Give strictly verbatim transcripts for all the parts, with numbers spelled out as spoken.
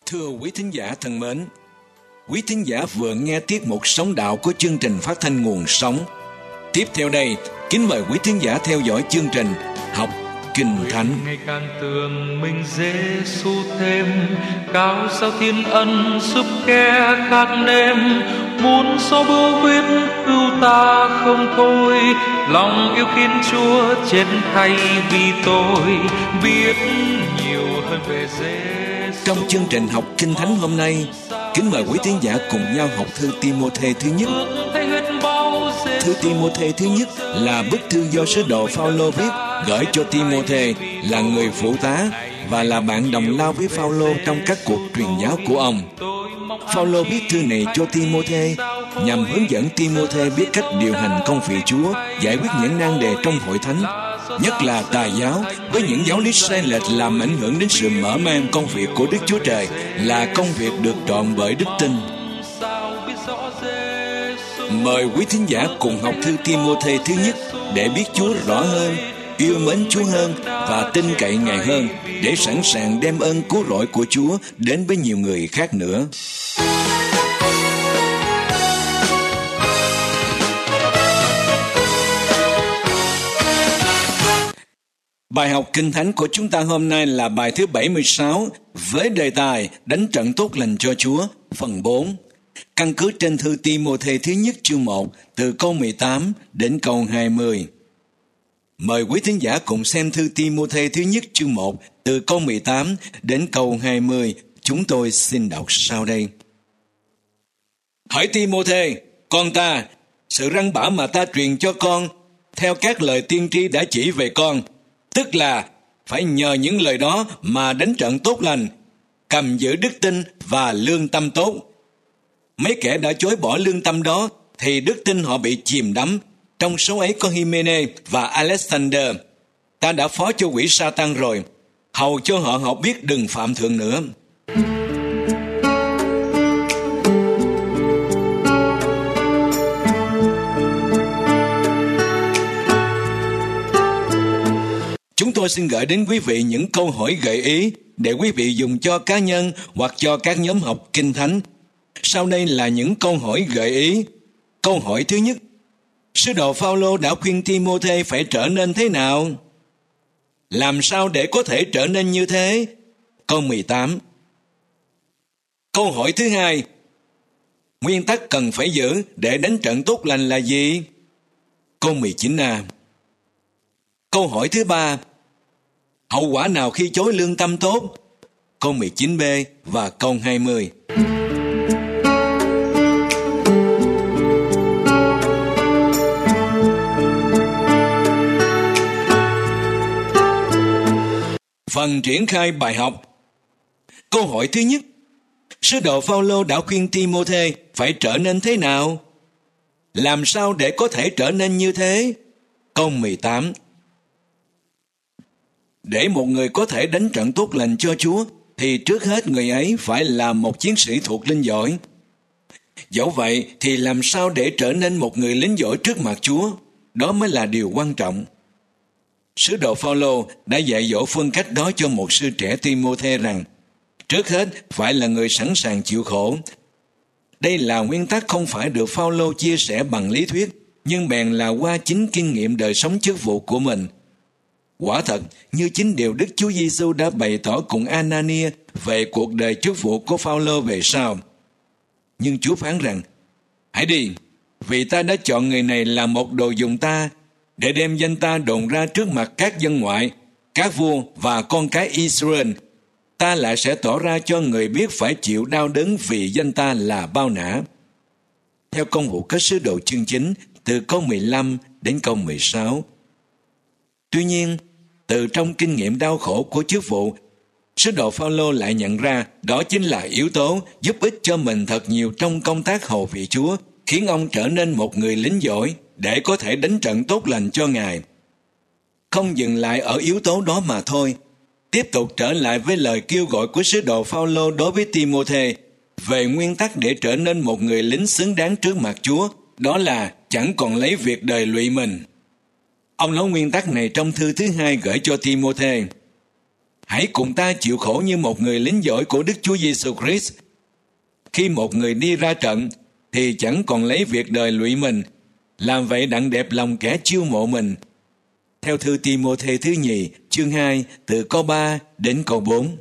Thưa quý thính giả thân mến, quý thính giả vừa nghe tiết mục Sống Đạo của chương trình phát thanh Nguồn Sống. Tiếp theo đây, kính mời quý thính giả theo dõi chương trình Học Kinh Thánh. Ngày càng tưởng mình Giê-xu thêm, cao sao thiên ân giúp kẻ khác nêm, muốn xóa bưu huyết cứu ta không thôi, lòng yêu khiến Chúa chết thay vì tôi, biết nhiều hơn về Giê-xu. Trong chương trình Học Kinh Thánh hôm nay, kính mời quý thính giả cùng nhau học thư Ti-mô-thê thứ nhất. Thư Ti-mô-thê thứ nhất là bức thư do sứ đồ Phao-lô viết gửi cho Ti-mô-thê là người phụ tá và là bạn đồng lao với Phao-lô trong các cuộc truyền giáo của ông. Phao-lô viết thư này cho Ti-mô-thê nhằm hướng dẫn Ti-mô-thê biết cách điều hành công việc Chúa, giải quyết những nan đề trong hội thánh, nhất là tà giáo với những giáo lý sai lệch làm ảnh hưởng đến sự mở mang công việc của Đức Chúa Trời là công việc được trọn bởi đức tin. Mời quý thính giả cùng học thư Ti-mô-thê thứ nhất để biết Chúa rõ hơn, yêu mến Chúa hơn và tin cậy Ngài hơn, để sẵn sàng đem ơn cứu rỗi của Chúa đến với nhiều người khác nữa. Bài học Kinh Thánh của chúng ta hôm nay là bài thứ bảy mươi sáu với đề tài Đánh trận tốt lành cho Chúa, phần bốn. Căn cứ trên thư Ti-mô-thê thứ nhất chương một từ câu mười tám đến câu hai mươi. Mời quý thính giả cùng xem thư Ti-mô-thê thứ nhất chương một từ câu mười tám đến câu hai mươi. Chúng tôi xin đọc sau đây. Hỡi Ti-mô-thê, con ta, sự răn bảo mà ta truyền cho con theo các lời tiên tri đã chỉ về con, tức là phải nhờ những lời đó mà đánh trận tốt lành, cầm giữ đức tin và lương tâm tốt. Mấy kẻ đã chối bỏ lương tâm đó thì đức tin họ bị chìm đắm. Trong số ấy có Hi-mê-nê và Alexander. Ta đã phó cho quỷ Sa-tan rồi, hầu cho họ học biết đừng phạm thượng nữa. Chúng tôi xin gửi đến quý vị những câu hỏi gợi ý để quý vị dùng cho cá nhân hoặc cho các nhóm học Kinh Thánh. Sau đây là những câu hỏi gợi ý. Câu hỏi thứ nhất: sứ đồ Phao-lô đã khuyên Ti-mô-thê phải trở nên thế nào? Làm sao để có thể trở nên như thế? Câu mười tám. Câu hỏi thứ hai: nguyên tắc cần phải giữ để đánh trận tốt lành là gì? Câu mười chín a. Câu hỏi thứ ba: hậu quả nào khi chối lương tâm tốt? Câu mười chín b và câu hai mươi. Phần triển khai bài học. Câu hỏi thứ nhất: sứ đồ Phao-lô đã khuyên Ti-mô-thê phải trở nên thế nào? Làm sao để có thể trở nên như thế? Câu mười tám. Để một người có thể đánh trận tốt lành cho Chúa thì trước hết người ấy phải là một chiến sĩ thuộc linh giỏi. Dẫu vậy thì làm sao để trở nên một người lính giỏi trước mặt Chúa? Đó mới là điều quan trọng. Sứ đồ Phao-lô đã dạy dỗ phương cách đó cho một sư trẻ Ti-mô-thê rằng trước hết phải là người sẵn sàng chịu khổ. Đây là nguyên tắc không phải được Phao-lô chia sẻ bằng lý thuyết, nhưng bèn là qua chính kinh nghiệm đời sống chức vụ của mình. Quả thật, như chính điều Đức Chúa Giêsu đã bày tỏ cùng Anania về cuộc đời chức vụ của Phao-lô về sau. Nhưng Chúa phán rằng: hãy đi, vì ta đã chọn người này là một đồ dùng ta, để đem danh ta đồn ra trước mặt các dân ngoại, các vua và con cái Israel. Ta lại sẽ tỏ ra cho người biết phải chịu đau đớn vì danh ta là bao nã. Theo công vụ các sứ đồ chương chín, từ câu mười lăm đến câu mười sáu. Tuy nhiên, từ trong kinh nghiệm đau khổ của chức vụ, sứ đồ Phao-lô lại nhận ra đó chính là yếu tố giúp ích cho mình thật nhiều trong công tác hầu việc Chúa, khiến ông trở nên một người lính giỏi để có thể đánh trận tốt lành cho Ngài. Không dừng lại ở yếu tố đó mà thôi, tiếp tục trở lại với lời kêu gọi của sứ đồ Phao-lô đối với Ti-mô-thê về nguyên tắc để trở nên một người lính xứng đáng trước mặt Chúa, đó là chẳng còn lấy việc đời lụy mình. Ông nói nguyên tắc này trong thư thứ hai gửi cho Ti-mô-thê. Hãy cùng ta chịu khổ như một người lính giỏi của Đức Chúa Giêsu Christ. Khi một người đi ra trận, thì chẳng còn lấy việc đời lụy mình, làm vậy đặng đẹp lòng kẻ chiêu mộ mình. Theo thư Ti-mô-thê thứ nhì, chương hai, từ câu ba đến câu bốn.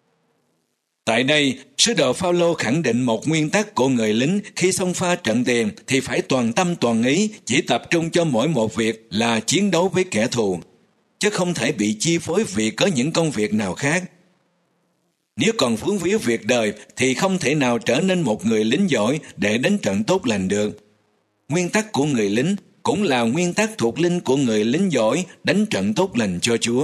Tại đây, sứ đồ Phao-lô khẳng định một nguyên tắc của người lính khi xông pha trận tiền thì phải toàn tâm toàn ý, chỉ tập trung cho mỗi một việc là chiến đấu với kẻ thù, chứ không thể bị chi phối vì có những công việc nào khác. Nếu còn vướng víu việc đời thì không thể nào trở nên một người lính giỏi để đánh trận tốt lành được. Nguyên tắc của người lính cũng là nguyên tắc thuộc linh của người lính giỏi đánh trận tốt lành cho Chúa.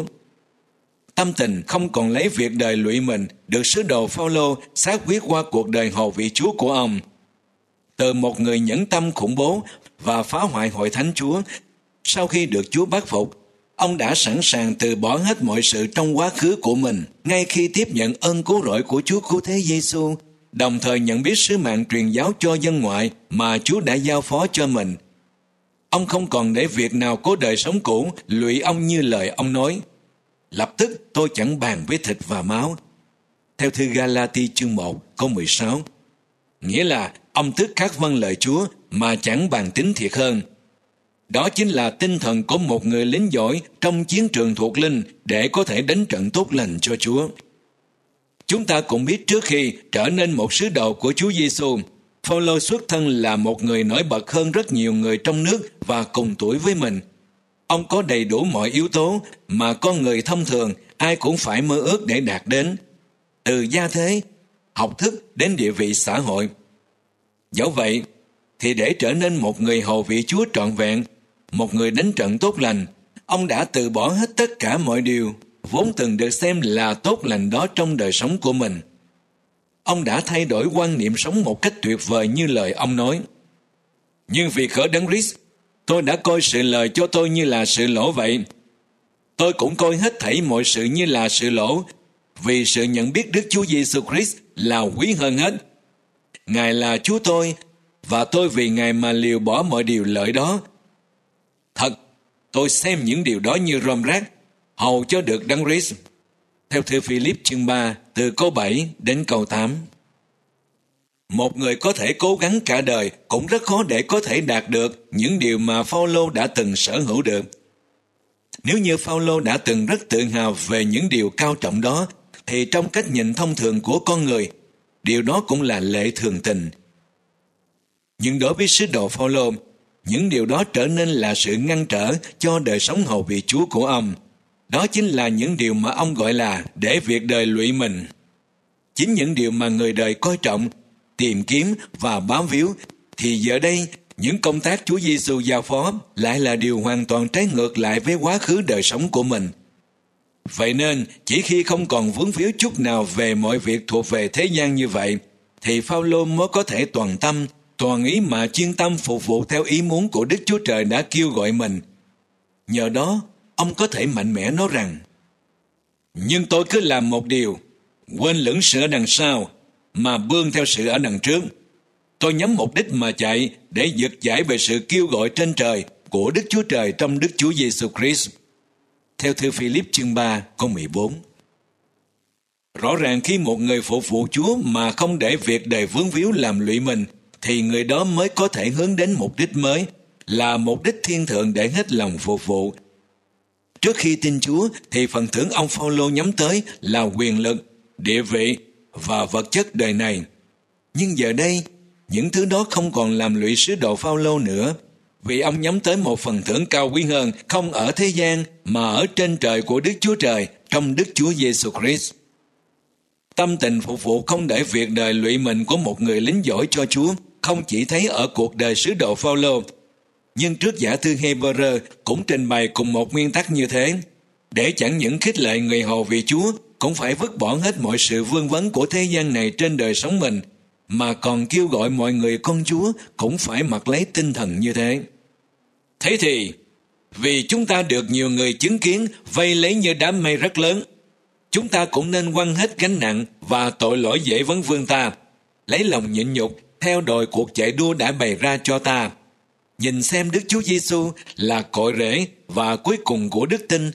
Tâm tình không còn lấy việc đời lụy mình được sứ đồ Phao-lô xác quyết qua cuộc đời hầu vị Chúa của ông. Từ một người nhẫn tâm khủng bố và phá hoại hội thánh Chúa, sau khi được Chúa bắt phục, ông đã sẵn sàng từ bỏ hết mọi sự trong quá khứ của mình ngay khi tiếp nhận ơn cứu rỗi của Chúa Cứu Thế Giêsu, đồng thời nhận biết sứ mạng truyền giáo cho dân ngoại mà Chúa đã giao phó cho mình. Ông không còn để việc nào của đời sống cũ lụy ông như lời ông nói: lập tức tôi chẳng bàn với thịt và máu. Theo thư Ga-la-ti chương một câu mười sáu. Nghĩa là ông tức khắc vâng lời Chúa mà chẳng bàn tính thiệt hơn. Đó chính là tinh thần của một người lính giỏi trong chiến trường thuộc linh để có thể đánh trận tốt lành cho Chúa. Chúng ta cũng biết trước khi trở nên một sứ đồ của Chúa Giêsu, Phao-lô xuất thân là một người nổi bật hơn rất nhiều người trong nước và cùng tuổi với mình. Ông có đầy đủ mọi yếu tố mà con người thông thường ai cũng phải mơ ước để đạt đến, từ gia thế, học thức đến địa vị xã hội. Dẫu vậy, thì để trở nên một người hầu vị Chúa trọn vẹn, một người đánh trận tốt lành, ông đã từ bỏ hết tất cả mọi điều vốn từng được xem là tốt lành đó trong đời sống của mình. Ông đã thay đổi quan niệm sống một cách tuyệt vời như lời ông nói: nhưng vì cớ Đấng Christ, tôi đã coi sự lời cho tôi như là sự lỗ vậy. Tôi cũng coi hết thảy mọi sự như là sự lỗ, vì sự nhận biết Đức Chúa Giêsu Christ là quý hơn hết. Ngài là Chúa tôi, và tôi vì Ngài mà liều bỏ mọi điều lợi đó. Thật, tôi xem những điều đó như rơm rác, hầu cho được Đấng Christ. Theo thư Philip chương ba, từ câu bảy đến câu tám. Một người có thể cố gắng cả đời cũng rất khó để có thể đạt được những điều mà Phao-lô đã từng sở hữu được. Nếu như Phao-lô đã từng rất tự hào về những điều cao trọng đó, thì trong cách nhìn thông thường của con người, điều đó cũng là lệ thường tình. Nhưng đối với sứ đồ Phao-lô, những điều đó trở nên là sự ngăn trở cho đời sống hầu vị Chúa của ông. Đó chính là những điều mà ông gọi là để việc đời lụy mình. Chính những điều mà người đời coi trọng, tìm kiếm và bám víu, thì giờ đây những công tác Chúa Giêsu giao phó lại là điều hoàn toàn trái ngược lại với quá khứ đời sống của mình. Vậy nên, chỉ khi không còn vướng víu chút nào về mọi việc thuộc về thế gian như vậy, thì Phao-lô mới có thể toàn tâm, toàn ý mà chuyên tâm phục vụ theo ý muốn của Đức Chúa Trời đã kêu gọi mình. Nhờ đó, ông có thể mạnh mẽ nói rằng: nhưng tôi cứ làm một điều, quên lửng sự ở đằng sau, mà bươn theo sự ở đằng trước. Tôi nhắm mục đích mà chạy để giật giải về sự kêu gọi trên trời của Đức Chúa Trời trong Đức Chúa Giêsu Christ. Theo thư Philip chương ba câu mười bốn. Rõ ràng khi một người phục vụ Chúa mà không để việc đời vướng víu làm lụy mình, thì người đó mới có thể hướng đến mục đích mới, là mục đích thiên thượng để hết lòng phục vụ. Trước khi tin Chúa thì phần thưởng ông Phao-lô nhắm tới là quyền lực, địa vị và vật chất đời này. Nhưng giờ đây, những thứ đó không còn làm lụy sứ đồ Phao-lô nữa, vì ông nhắm tới một phần thưởng cao quý hơn, không ở thế gian mà ở trên trời của Đức Chúa Trời trong Đức Chúa Giêsu Christ. Tâm tình phục vụ không để việc đời lụy mình của một người lính giỏi cho Chúa không chỉ thấy ở cuộc đời sứ đồ Phao-lô, nhưng trước giả thư Hê-bơ-rơ cũng trình bày cùng một nguyên tắc như thế, để chẳng những khích lệ người hầu vị Chúa cũng phải vứt bỏ hết mọi sự vương vấn của thế gian này trên đời sống mình, mà còn kêu gọi mọi người con Chúa cũng phải mặc lấy tinh thần như thế. Thế thì, vì chúng ta được nhiều người chứng kiến vây lấy như đám mây rất lớn, chúng ta cũng nên quăng hết gánh nặng và tội lỗi dễ vấn vương ta, lấy lòng nhịn nhục theo đòi cuộc chạy đua đã bày ra cho ta. Nhìn xem Đức Chúa Giêsu là cội rễ và cuối cùng của đức tin,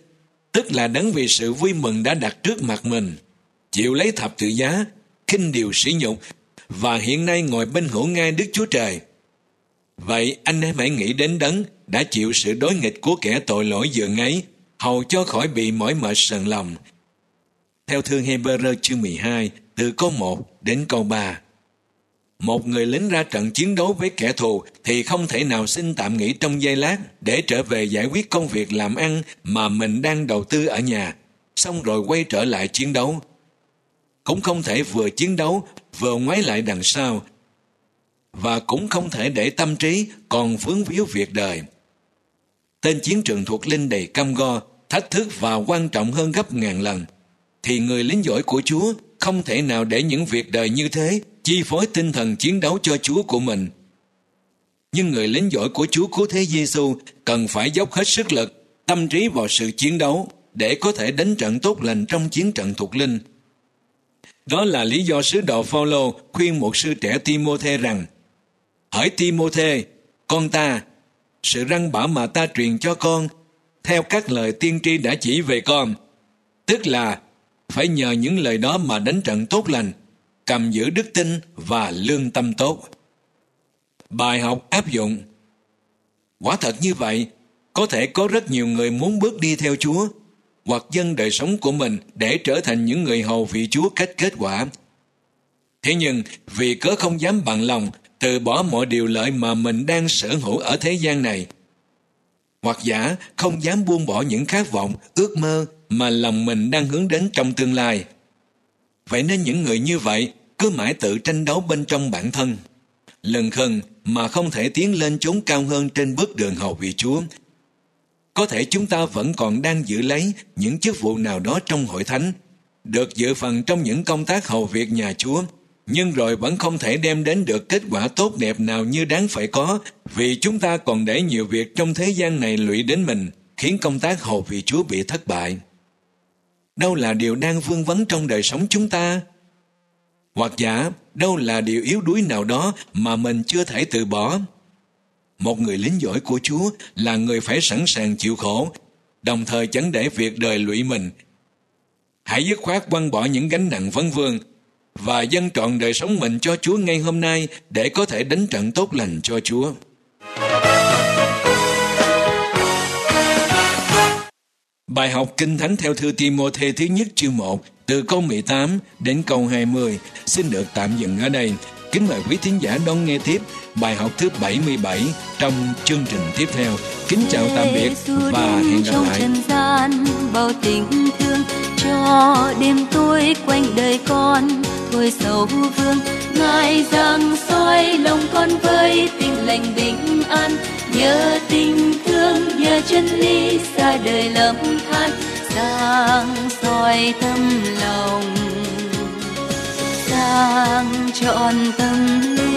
tức là đấng vì sự vui mừng đã đặt trước mặt mình, chịu lấy thập tự giá, khinh điều sỉ nhục, và hiện nay ngồi bên hữu ngai Đức Chúa Trời. Vậy anh em hãy nghĩ đến đấng đã chịu sự đối nghịch của kẻ tội lỗi dường ấy, hầu cho khỏi bị mỏi mệt sờn lòng. Theo thư Hebrew chương mười hai, từ câu một đến câu ba. Một người lính ra trận chiến đấu với kẻ thù thì không thể nào xin tạm nghỉ trong giây lát để trở về giải quyết công việc làm ăn mà mình đang đầu tư ở nhà, xong rồi quay trở lại chiến đấu. Cũng không thể vừa chiến đấu vừa ngoái lại đằng sau, và cũng không thể để tâm trí còn vướng víu việc đời. Tên chiến trường thuộc linh đầy cam go, thách thức và quan trọng hơn gấp ngàn lần, thì người lính giỏi của Chúa không thể nào để những việc đời như thế chi phối tinh thần chiến đấu cho Chúa của mình. Nhưng người lính giỏi của Chúa Cứu Thế Giêsu cần phải dốc hết sức lực, tâm trí vào sự chiến đấu để có thể đánh trận tốt lành trong chiến trận thuộc linh. Đó là lý do sứ đồ Phao-lô khuyên một sư trẻ Ti-mô-thê rằng: Hỡi Ti-mô-thê, con ta, sự răn bảo mà ta truyền cho con theo các lời tiên tri đã chỉ về con, tức là phải nhờ những lời đó mà đánh trận tốt lành, cầm giữ đức tin và lương tâm tốt. Bài học áp dụng. Quả thật như vậy, có thể có rất nhiều người muốn bước đi theo Chúa, hoặc dâng đời sống của mình để trở thành những người hầu vị Chúa cách kết quả. Thế nhưng, vì cớ không dám bằng lòng từ bỏ mọi điều lợi mà mình đang sở hữu ở thế gian này, hoặc giả không dám buông bỏ những khát vọng, ước mơ mà lòng mình đang hướng đến trong tương lai. Vậy nên những người như vậy cứ mãi tự tranh đấu bên trong bản thân, lừng khừng mà không thể tiến lên chốn cao hơn trên bước đường hầu vị Chúa. Có thể chúng ta vẫn còn đang giữ lấy những chức vụ nào đó trong hội thánh, được dự phần trong những công tác hầu việc nhà Chúa, nhưng rồi vẫn không thể đem đến được kết quả tốt đẹp nào như đáng phải có, vì chúng ta còn để nhiều việc trong thế gian này lụy đến mình, khiến công tác hầu vị Chúa bị thất bại. Đâu là điều đang vương vấn trong đời sống chúng ta? Hoặc giả, đâu là điều yếu đuối nào đó mà mình chưa thể từ bỏ? Một người lính giỏi của Chúa là người phải sẵn sàng chịu khổ, đồng thời chẳng để việc đời lụy mình. Hãy dứt khoát quăng bỏ những gánh nặng vấn vương và dâng trọn đời sống mình cho Chúa ngay hôm nay để có thể đánh trận tốt lành cho Chúa. Bài học Kinh Thánh theo thư Ti-mô-thê thứ nhất chương một, từ câu mười tám đến câu hai mươi, xin được tạm dừng ở đây. Kính mời quý thính giả đón nghe tiếp bài học thứ bảy mươi bảy trong chương trình tiếp theo. Kính chào tạm biệt và hẹn gặp lại. Trần gian bao tình thương cho đêm tối quanh đời con thôi sầu vương, ngài giang soi lòng con với tình lành bình an, nhờ tình thương nhờ chân lý xa đời lầm than, giang soi tâm lòng, giang trọn tâm linh.